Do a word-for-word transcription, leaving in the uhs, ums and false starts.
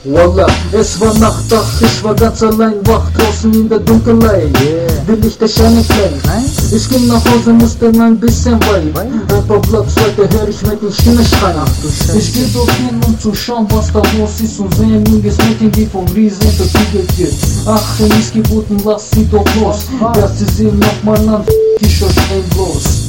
Wallah, es war Nacht, ach, ich war ganz allein wach, draußen in der Dunkelheit. Yeah. Will ich der Scheine klein? Ich ging nach Hause, musste ein bisschen weinen. Ein paar Blocks weiter hör ich mit den Stimme schreien. Ich geh dorthin, um zu schauen, was da los ist, und sehe ein junges Mädchen, die vom Riesen verprügelt wird. Ach, in Missgeburten, lass sie doch los. Dass sie sie nochmal an, die schon endlos.